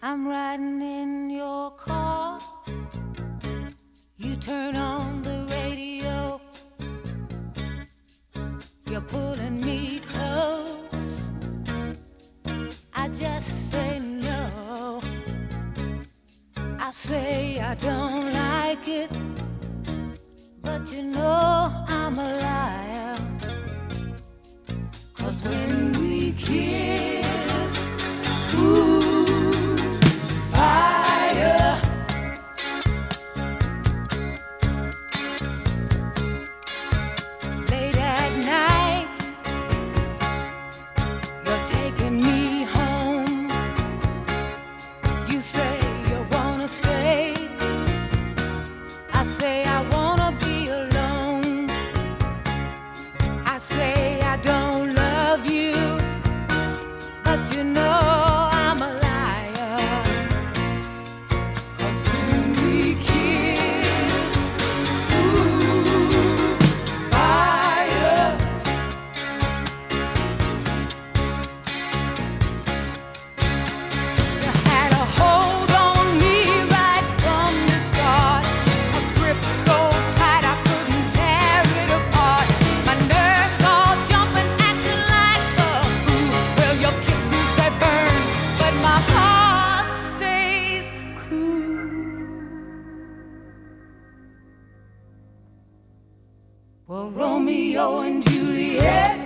I'm riding in your car. You turn on the radio. You're pulling me close. I just say no. I say I don't like it, but you know I'm a liar. 'Cause when we kiss, ooh, fire. Late at night, you're taking me home. You say you wanna stay. I say I wanna be alone. I say I don't love you, but you know I'm a liar. 'Cause when we kiss, ooh, fire. You had a hold on me right from the start, a grip so tight I couldn't tear it apart. My nerves all jumping, acting like a fool. Well, your kisses they burn, but my heart stays cool. Well, Romeo and Juliet,